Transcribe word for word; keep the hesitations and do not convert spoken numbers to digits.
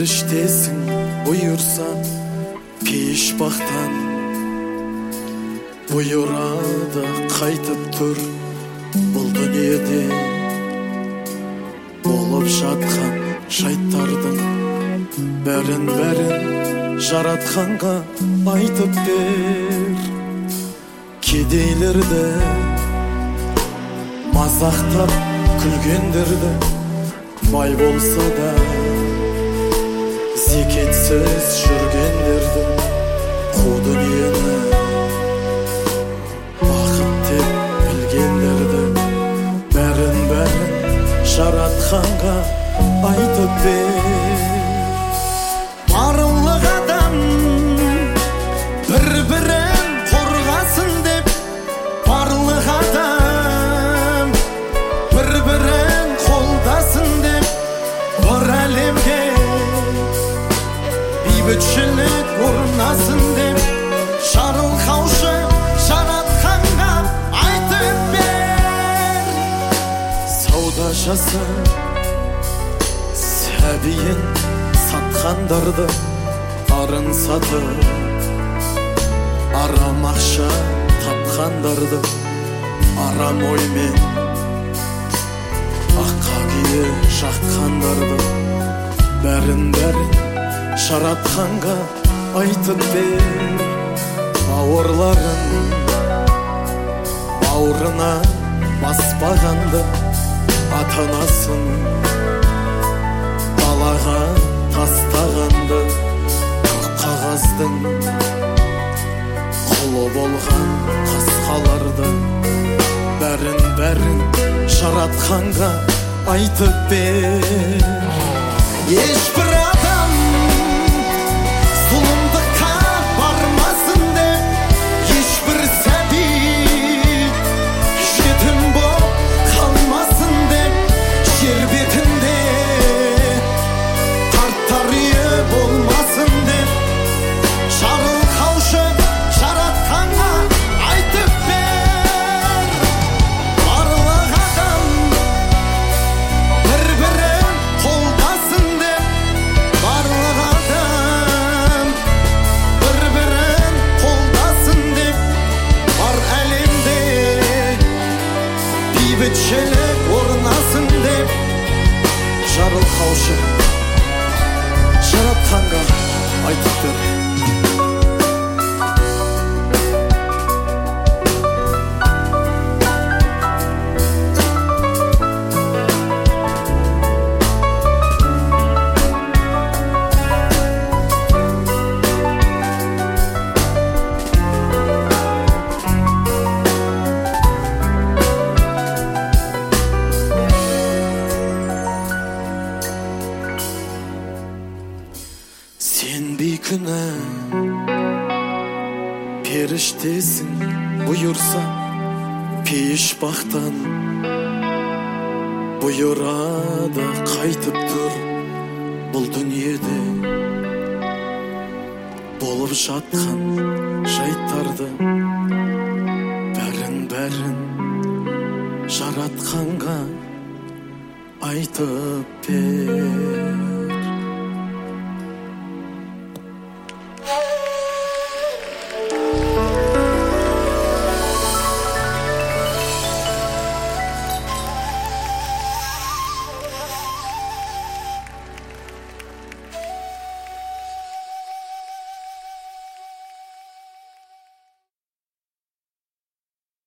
періштесің бұйырса пейішбақтан, бұйырады қайтып тұр бұл дүниеде болып жатқан жайттардың бәрін-бәрін жаратқанға айтып бер. Кедейлерді мазақтап күлгендерді бай болса да зекетсіз жүргендерді қу дүниені бақыт деп білгендерді бәрін-бәрін жаратқанға айтып бер. Барлық адам бір-бірін қорғасын деп, барлық адам бір-бірін қолдасын деп, бір әлемге бейбітшілік орнасын деп, жарылқаушы жаратқанға айтып бер. Сауда жаса сәбиін сатқандарды арын сатып, арам ақша тапқандарды арам оймен аққа күйе жаққандарды бәрін-бәрін жаратқанға айтып бер. Бауырларын бауырына баспағанды, ата-анасын далаға тастағанды, қағаздың құлы болған қасқаларды бәрін-бәрін жаратқанға айтып бер. Ешбір адам зұлымдыққа бармасын деп, ешбір сәби жетім боп қалмасын деп, жер бетінде қарттар үйі болмасын деп, жарылқаушы жаратқанға айтып бер. Барлық адам бір-бірін қолдасын деп, барлық адам бір-бірін қолдасын деп, бар әлемде бейбітшілік орнасын деп, жарылқаушы жаратқанға айтып бер. Сен бейкүнә періштесің бұйырса пейішбақтан, бұйырады қайтып тұр бұл дүниеде болып жатқан жайттарды бәрін-бәрін жаратқанға айтып бер.